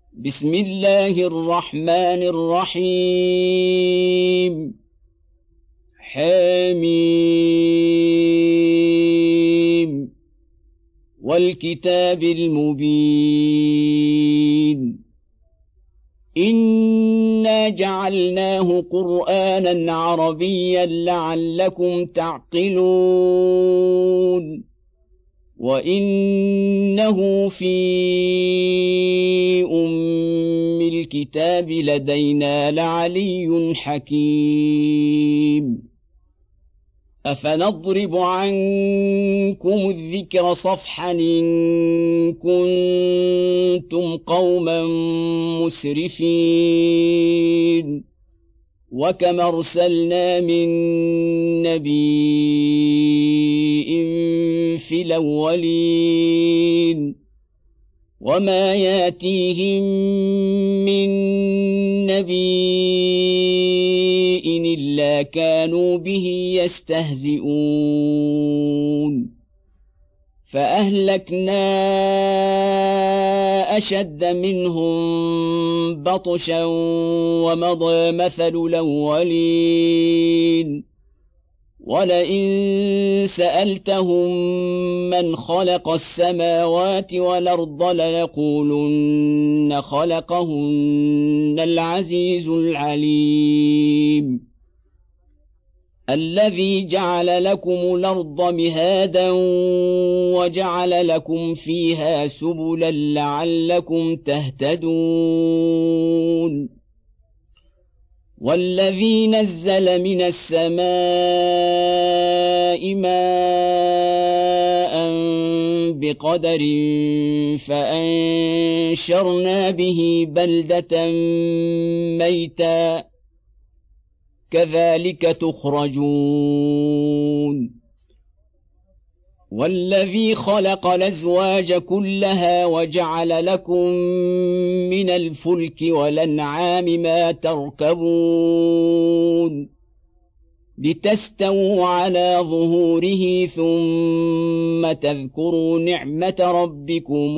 بسم الله الرحمن الرحيم حميم والكتاب المبين إنا جعلناه قرآنا عربيا لعلكم تعقلون وإنه في أم الكتاب لدينا لعلي حكيم أفنضرب عنكم الذكر صفحا إن كنتم قوما مسرفين وكم أرسلنا من نبي في الأولين وما ياتيهم من نبي إلا كانوا به يستهزئون فأهلكنا أشد منهم بطشا ومضى مثل الأولين ولئن سألتهم من خلق السماوات والأرض ليقولن خلقهن العزيز العليم الذي جعل لكم الأرض مهادا وجعل لكم فيها سبلا لعلكم تهتدون والذي نزل من السماء ماء بقدر فأنشرنا به بلدة ميتا كذلك تخرجون والذي خلق الأزواج كلها وجعل لكم من الفلك والأنعام ما تركبون لتستووا على ظهوره ثم تذكروا نعمة ربكم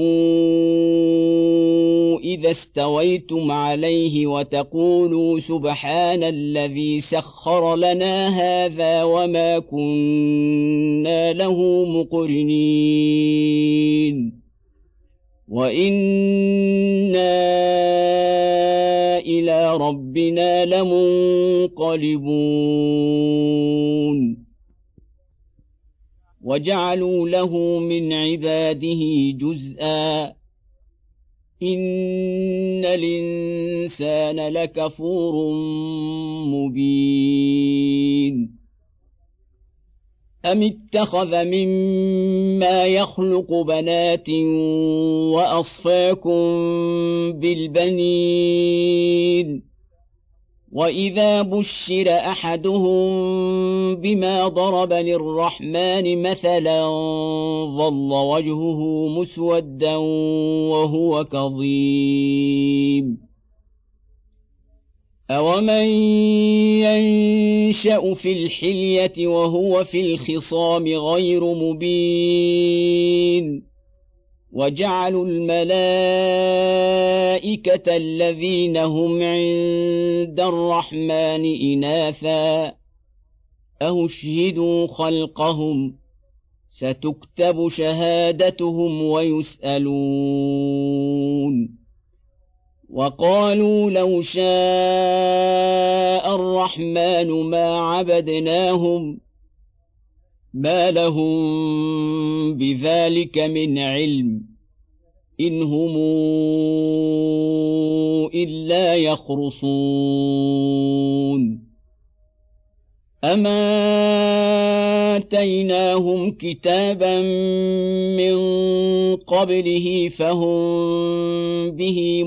إذا استويتم عليه وتقولوا سبحان الذي سخر لنا هذا وما كنا له مقرنين وإنا إلى ربنا لمنقلبون وجعلوا له من عباده جزءا إن الإنسان لكفور مبين أم اتخذ مما يخلق بنات وأصفاكم بالبنين وإذا بشر أحدهم بما ضرب للرحمن مثلا ظل وجهه مسودا وهو كظيم أومن ينشأ في الحلية وهو في الخصام غير مبين وجعلوا الملائكة الذين هم عند الرحمن إناثا أشهدوا خلقهم ستكتب شهادتهم ويسألون وقالوا لو شاء الرحمن ما عبدناهم ما لهم بذلك من علم إن هم إلا يخرصون أما آتيناهم كتابا من قبله فهم به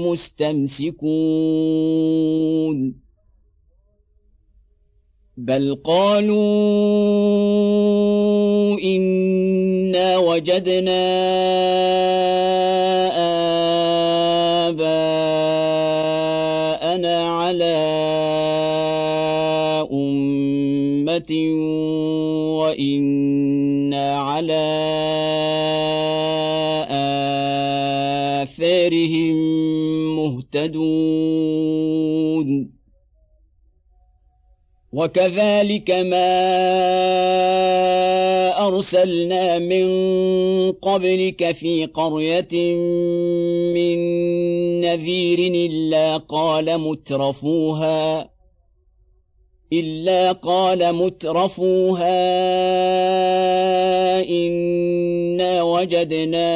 مستمسكون بل قالوا إنا وجدنا آباءنا على أمة وإنا على آثارهم مهتدون وكذلك ما أرسلنا من قبلك في قرية من نذير إلا قال مترفوها إنا وجدنا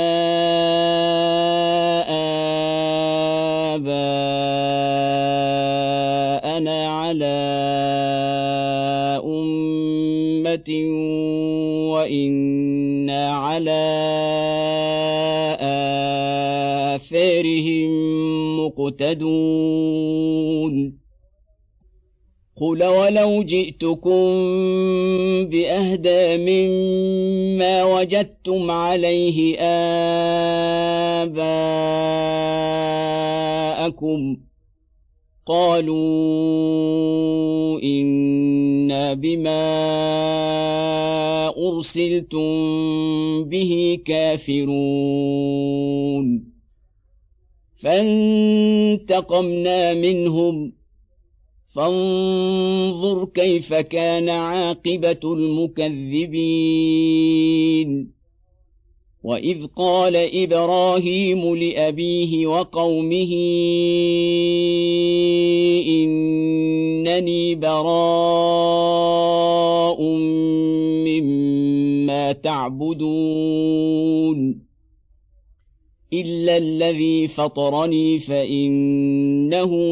آباءنا على أمة وإنا على آثارهم مقتدون قل ولو جئتكم بأهدى مما وجدتم عليه آباءكم قالوا إنا بما أرسلتم به كافرون فانتقمنا منهم فانظر كيف كان عاقبة المكذبين وإذ قال إبراهيم لأبيه وقومه إنني براء مما تعبدون إلا الذي فطرني فإنه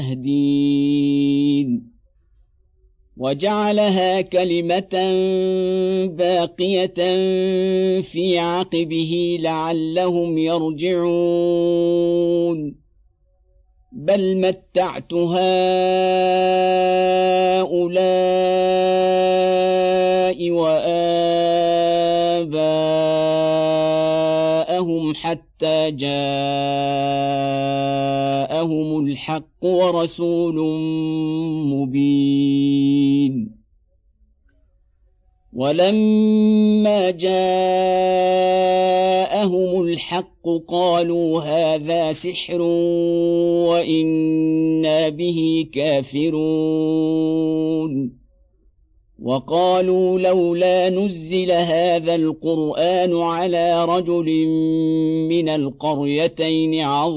سيهدين وجعلها كلمة باقية في عقبه لعلهم يرجعون بل متعت هؤلاء وآباءهم حتى جاءهم الحق ورسول مبين ولما جاءهم الحق قالوا هذا سحر وإنا به كافرون وقالوا لولا نزل هذا القرآن على رجل من القريتين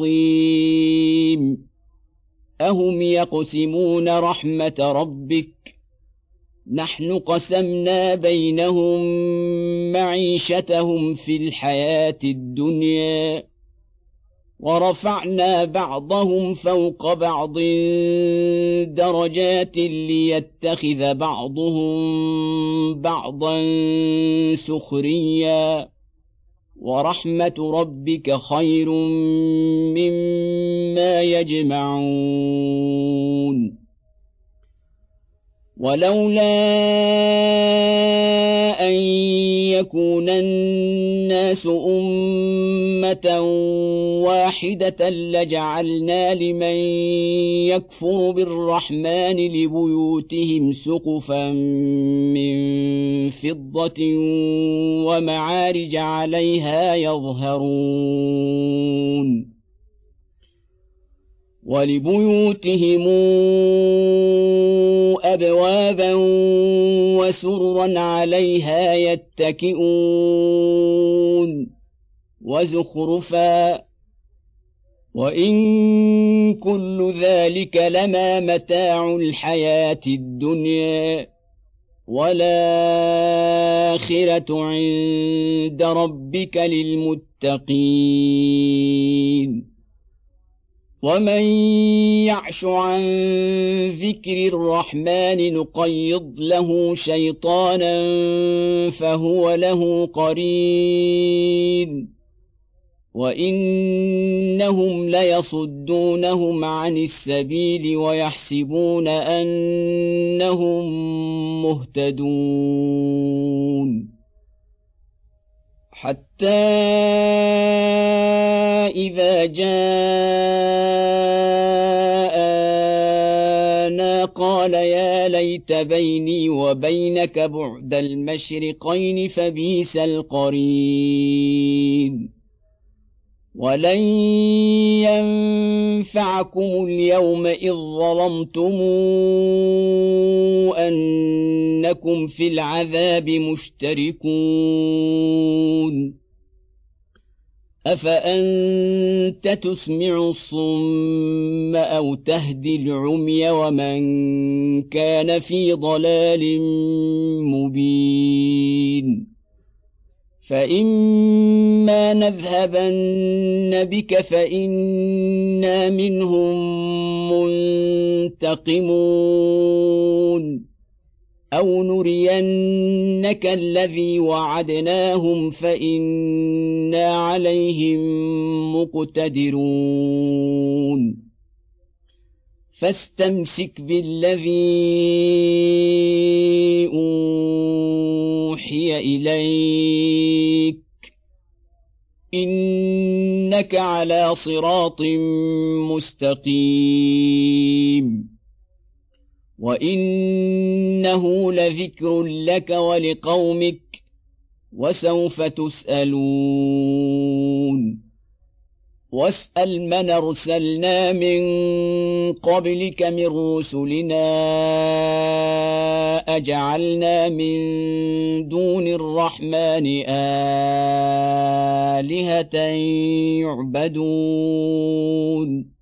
عظيم أهم يقسمون رحمة ربك نحن قسمنا بينهم معيشتهم في الحياة الدنيا ورفعنا بعضهم فوق بعض درجات ليتخذ بعضهم بعضا سخريا ورحمة ربك خير مما يجمعون ولولا أن يكون الناس أمة واحدة لجعلنا لمن يكفر بالرحمن لبيوتهم سقفا من فضة ومعارج عليها يظهرون ولبيوتهم أبوابا وسررا عليها يتكئون وزخرفا وإن كل ذلك لما متاع الحياة الدنيا والآخرة عند ربك للمتقين ومن يعش عن ذكر الرحمن نقيض له شيطانا فهو له قرين وإنهم ليصدونهم عن السبيل ويحسبون أنهم مهتدون حتى إذا جاءنا قال يا ليت بيني وبينك بعد المشرقين فبئس القرين ولن ينفعكم اليوم إذ ظلمتم أنكم في العذاب مشتركون أفأنت تسمع الصم أو تهدي العمي ومن كان في ضلال مبين فإما نذهبن بك فإنا منهم منتقمون أو نرينك الذي وعدناهم فإنا عليهم مقتدرون فاستمسك بالذي أوحي إليك إنك على صراط مستقيم وإنه لذكر لك ولقومك وسوف تسألون واسأل من أرسلنا من قبلك من رسلنا أجعلنا من دون الرحمن آلهة يعبدون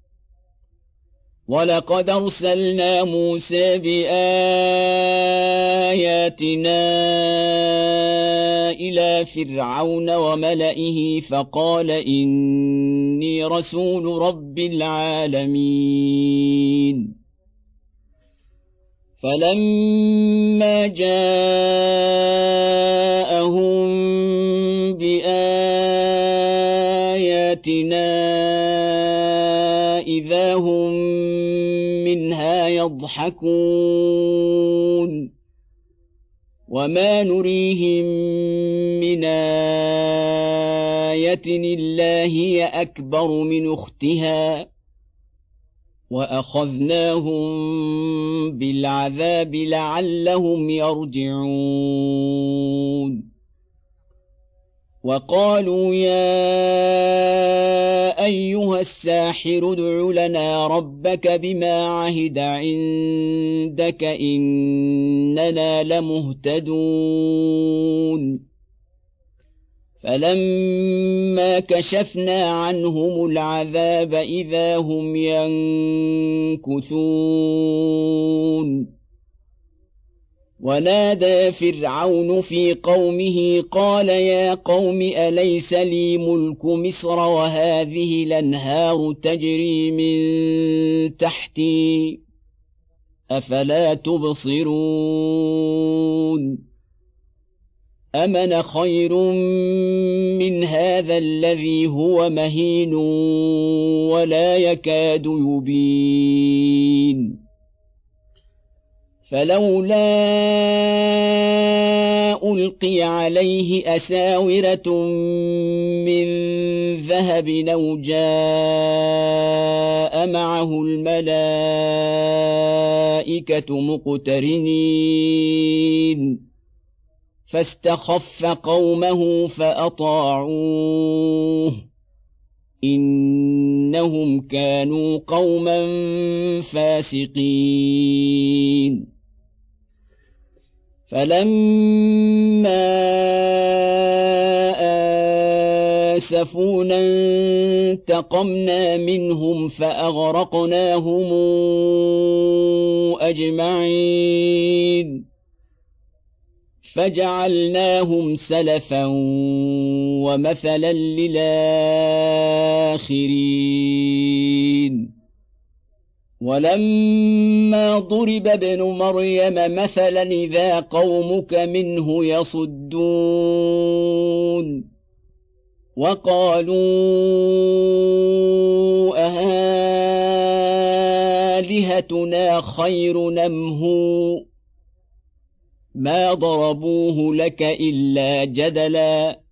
ولقد أرسلنا موسى بآياتنا إلى فرعون وملئه فقال إني رسول رب العالمين فلما جاءهم بآياتنا إذا هم منها يضحكون وما نريهم من آية إلا هي أكبر من أختها وأخذناهم بالعذاب لعلهم يرجعون وقالوا يا أيها الساحر ادع لنا ربك بما عهد عندك إننا لمهتدون فلما كشفنا عنهم العذاب إذا هم ينكثون ونادى فرعون في قومه قال يا قوم أليس لي ملك مصر وهذه الأنهار تجري من تحتي أفلا تبصرون أمن خير من هذا الذي هو مهين ولا يكاد يبين فلولا ألقي عليه أساورة من ذهب أو جاء معه الملائكة مقترنين فاستخف قومه فأطاعوه إنهم كانوا قوما فاسقين فلما آسفونا انتقمنا منهم فأغرقناهم أجمعين فجعلناهم سلفا ومثلا للآخرين ولما ضرب ابن مريم مثلا إذا قومك منه يصدون وقالوا أآلهتنا خير أم هو ما ضربوه لك إلا جدلا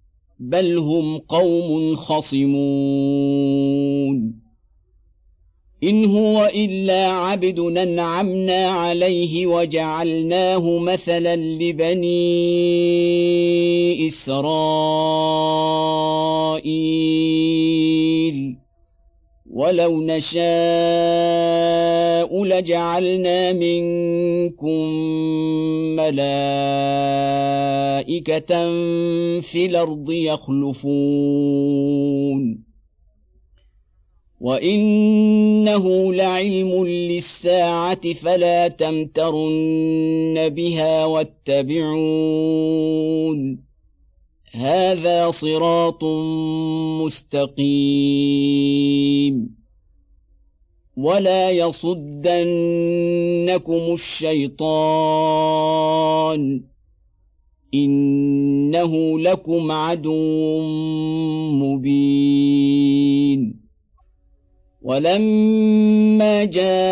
بل هم قوم خصمون إن هو إلا عبد أنعمنا عليه وجعلناه مثلا لبني إسرائيل ولو نشاء لجعلنا منكم ملائكة في الأرض يخلفون وإنه لعلم للساعة فلا تمترن بها واتبعون هذا صراط مستقيم ولا يصدنكم الشيطان إنه لكم عدو مبين ولما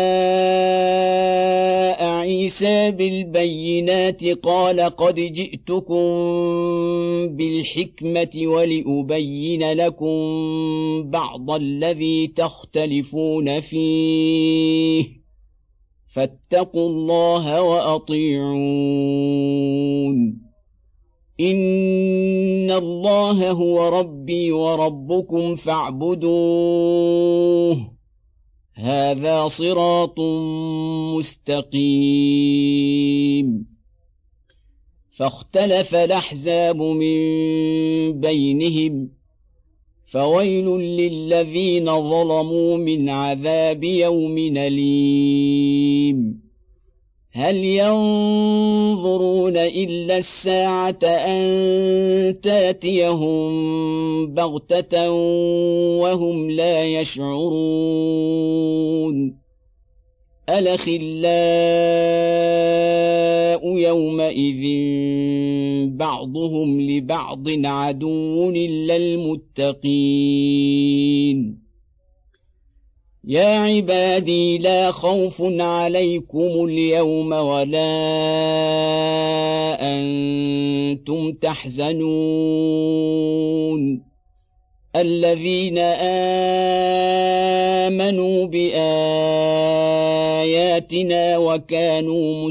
جاء عيسى بالبينات قال قد جئتكم بالحكمة ولأبين لكم بعض الذي تختلفون فيه فاتقوا الله وأطيعون إن الله هو ربي وربكم فاعبدوه هذا صراط مستقيم فاختلف الأحزاب من بينهم فويل للذين ظلموا من عذاب يوم أليم هل ينظرون إلا الساعة أن تأتيهم بغتة وهم لا يشعرون الأخلاء يومئذ بعضهم لبعض عدو إلا المتقين يا عبادي لا خوف عليكم اليوم ولا أنتم تحزنون الذين آمنوا بآياتنا وكانوا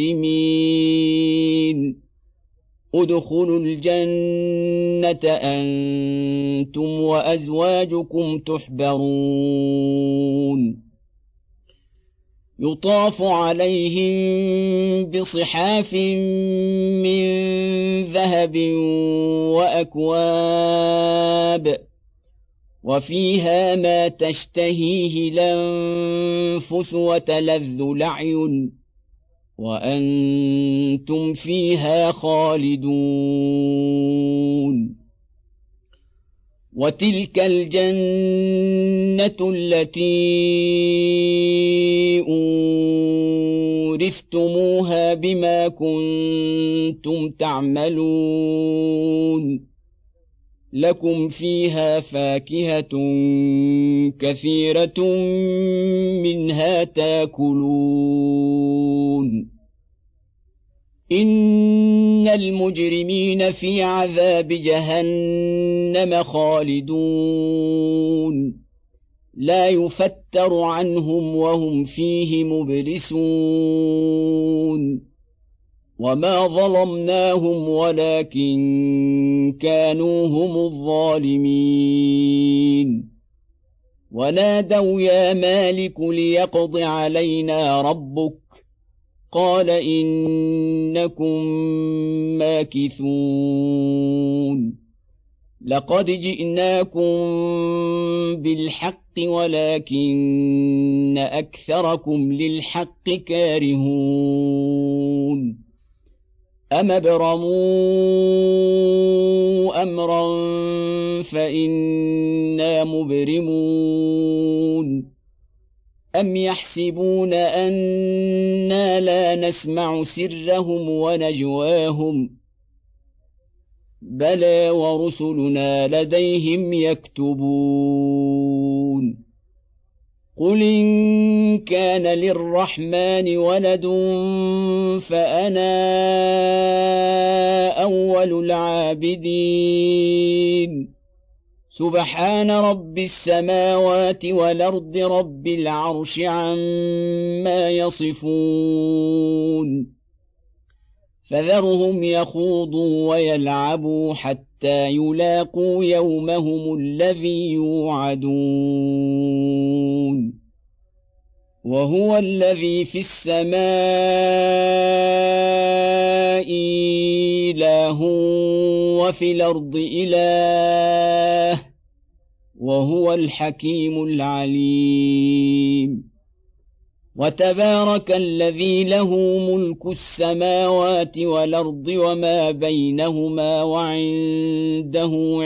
مسلمين ادخلوا الجنة أنتم وأزواجكم تحبرون يطاف عليهم بصحاف من ذهب وأكواب وفيها ما تشتهيه الأنفس وتلذ الأعين وأنتم فيها خالدون وتلك الجنة التي أورثتموها بما كنتم تعملون لكم فيها فاكهة كثيرة منها تاكلون إن المجرمين في عذاب جهنم خالدون لا يفتر عنهم وهم فيه مبلسون وما ظلمناهم ولكن كانوا هم الظالمين ونادوا يا مالك ليقض علينا ربك قال إنكم ماكثون لقد جئناكم بالحق ولكن أكثركم للحق كارهون أم ابرموا أمرا فإنا مبرمون أم يحسبون أنا لا نسمع سرهم ونجواهم بلى ورسلنا لديهم يكتبون قل إن كان للرحمن ولد فأنا أول العابدين سبحان رب السماوات والأرض رب العرش عما يصفون فذرهم يخوضوا ويلعبوا حتى يلاقوا يومهم الذي يوعدون وهو الذي في السماء إله وفي الأرض إله وهو الحكيم العليم وتبارك الذي له ملك السماوات والأرض وما بينهما وعنده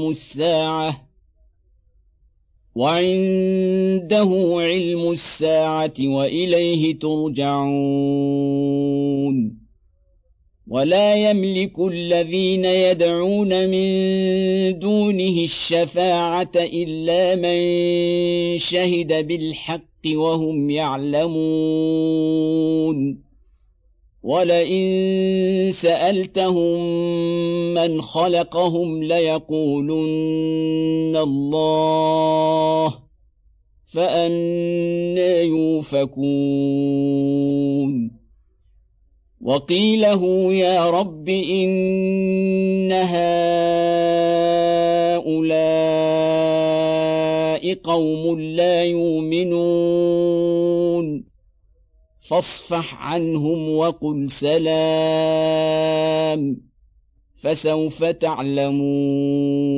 علم الساعة وإليه ترجعون ولا يملك الذين يدعون من دونه الشفاعة إلا من شهد بالحق وهم يعلمون ولئن سألتهم من خلقهم ليقولن الله فأنى يؤفكون وقيله يا رب إن هؤلاء قوم لا يؤمنون فاصفح عنهم وقل سلام فسوف تعلمون